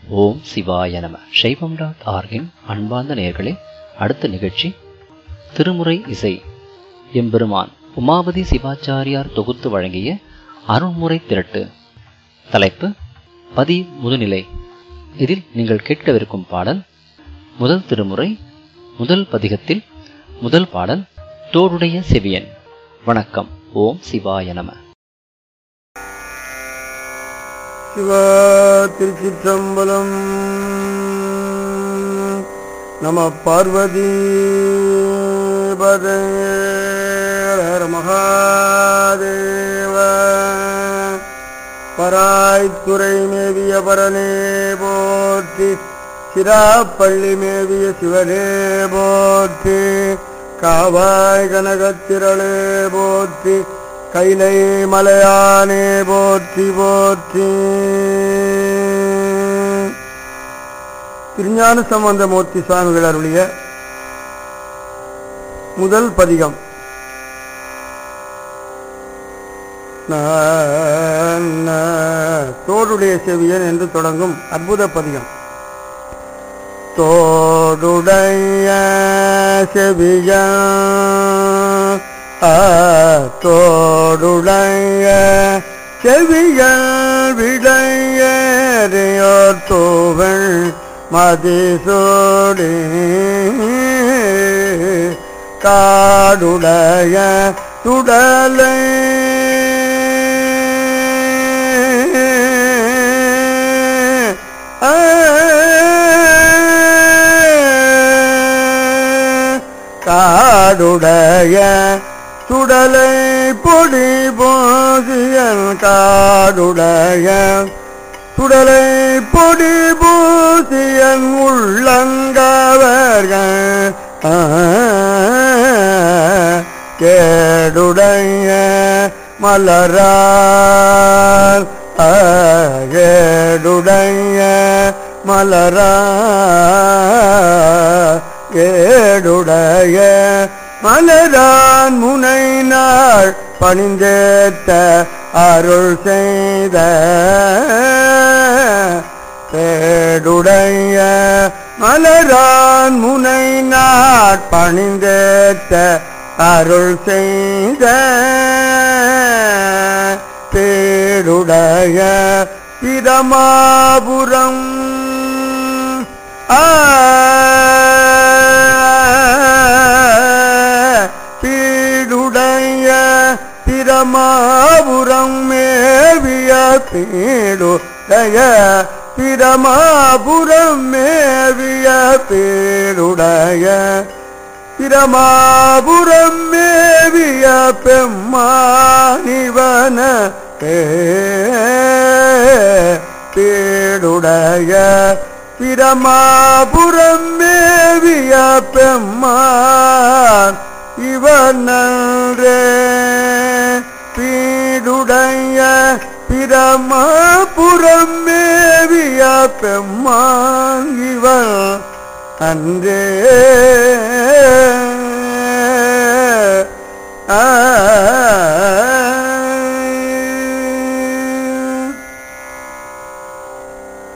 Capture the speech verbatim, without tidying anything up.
ஓம் சிவாய நம. சைவம் டாட் ஆர்கின் அன்பார்ந்த நேயர்களே, அடுத்த நிகழ்ச்சி திருமுறை இசை. எம்பெருமான் உமாபதி சிவாச்சாரியார் தொகுத்து வழங்கிய அருண்முறை திரட்டு. தலைப்பு பதி முதுநிலை. இதில் நீங்கள் கேட்கவிருக்கும் பாடல் முதல் திருமுறை முதல் பதிகத்தில் முதல் பாடல் தோடுடைய செவியன். வணக்கம். ஓம் சிவாய நம. சிவா திருச்சிற்றம்பலம். நம பார்வதி பதே ஹர மகாதேவ. பராய்த்துறை மேவிய பரனே போற்றி, சிராப்பள்ளி மேவிய சிவனே போற்றி, காவாய் கனகத்திரளே போற்றி, கைலை மலையானே போற்றி போற்றி. திருஞான சம்பந்த மூர்த்தி சுவாமிகள் அருளிய முதல் பதிகம். தோடுடைய செவியன் என்று தொடங்கும் அற்புத பதிகம். தோடுடைய செவியன், தோடுடைய செவியல் விடையோர் தோவள் மதிசோடி, காடுடைய துடலை காடுடைய சுடலை பொடி பூசியன், காடுடைய சுடலை பொடி பூசியன் உள்ளங்கவர்கள், கேடுடைய மலரால், கேடுடைய மலரால், கேடுடைய மலரான் முனை நாள் பணிந்தேத்த அருள் செய்த, கேடுடைய மலரான் முனை நாள் பணிந்தேத்த அருள் செய்த, பேடுடைய பிரமாபுரம், ஆ பீடுடைய பிரமாபுரம் மேவிய, பீடுடைய பிரமாபுரம் மேவிய, பீடுடைய பிரமாபுரம் மேவிய பெம்மானிவன, பீடுடைய பிரமாபுரம் மேவிய பெம்மான் இவனன்றே, பீடுடைய பிரமாபுரம் மேவிய பெம்மான் இவன் அன்றே. ஆ